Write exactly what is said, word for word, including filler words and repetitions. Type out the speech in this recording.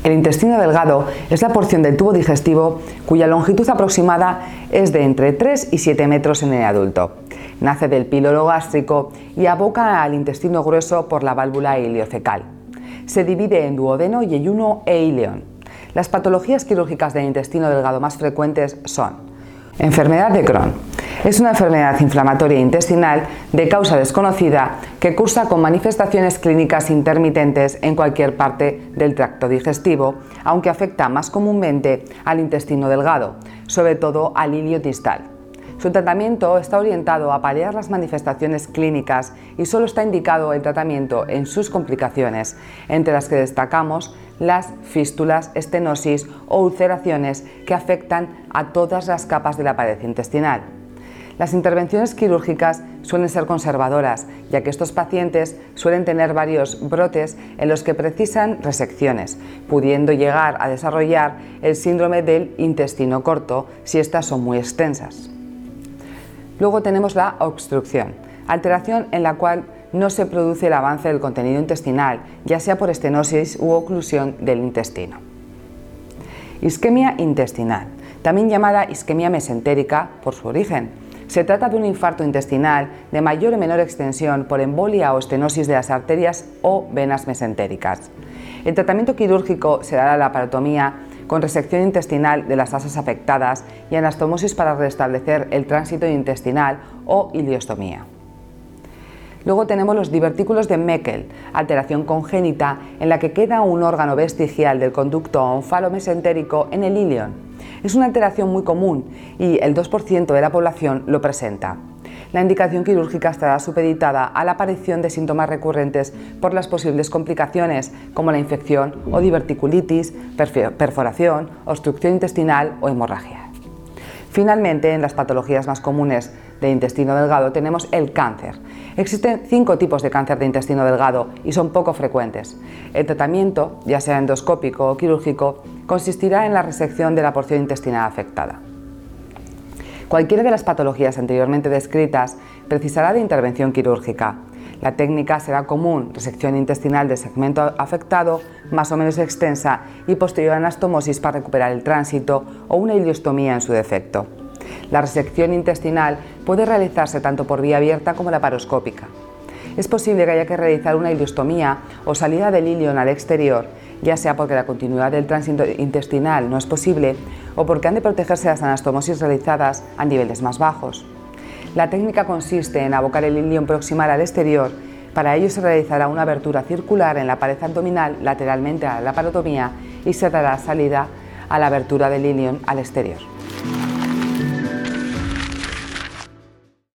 El intestino delgado es la porción del tubo digestivo cuya longitud aproximada es de entre tres y siete metros en el adulto. Nace del píloro gástrico y aboca al intestino grueso por la válvula iliocecal. Se divide en duodeno, yeyuno e ileón. Las patologías quirúrgicas del intestino delgado más frecuentes son: enfermedad de Crohn. Es una enfermedad inflamatoria intestinal de causa desconocida que cursa con manifestaciones clínicas intermitentes en cualquier parte del tracto digestivo, aunque afecta más comúnmente al intestino delgado, sobre todo al ilio distal. Su tratamiento está orientado a paliar las manifestaciones clínicas y solo está indicado el tratamiento en sus complicaciones, entre las que destacamos las fístulas, estenosis o ulceraciones que afectan a todas las capas de la pared intestinal. Las intervenciones quirúrgicas suelen ser conservadoras, ya que estos pacientes suelen tener varios brotes en los que precisan resecciones, pudiendo llegar a desarrollar el síndrome del intestino corto si estas son muy extensas. Luego tenemos la obstrucción, alteración en la cual no se produce el avance del contenido intestinal, ya sea por estenosis u oclusión del intestino. Isquemia intestinal, también llamada isquemia mesentérica por su origen. Se trata de un infarto intestinal de mayor o menor extensión por embolia o estenosis de las arterias o venas mesentéricas. El tratamiento quirúrgico será la laparotomía con resección intestinal de las asas afectadas y anastomosis para restablecer el tránsito intestinal o iliostomía. Luego tenemos los divertículos de Meckel, alteración congénita en la que queda un órgano vestigial del conducto onfalomesentérico en el ilion. Es una alteración muy común y el dos por ciento de la población lo presenta. La indicación quirúrgica estará supeditada a la aparición de síntomas recurrentes por las posibles complicaciones como la infección o diverticulitis, perforación, obstrucción intestinal o hemorragia. Finalmente, en las patologías más comunes del intestino delgado tenemos el cáncer. Existen cinco tipos de cáncer de intestino delgado y son poco frecuentes. El tratamiento, ya sea endoscópico o quirúrgico, consistirá en la resección de la porción intestinal afectada. Cualquiera de las patologías anteriormente descritas precisará de intervención quirúrgica. La técnica será común: resección intestinal del segmento afectado, más o menos extensa, y posterior anastomosis para recuperar el tránsito o una iliostomía en su defecto. La resección intestinal puede realizarse tanto por vía abierta como laparoscópica. Es posible que haya que realizar una iliostomía o salida del ilion al exterior, ya sea porque la continuidad del tránsito intestinal no es posible o porque han de protegerse las anastomosis realizadas a niveles más bajos. La técnica consiste en abocar el ilion proximal al exterior. Para ello se realizará una abertura circular en la pared abdominal lateralmente a la laparotomía y se dará salida a la abertura del ilion al exterior.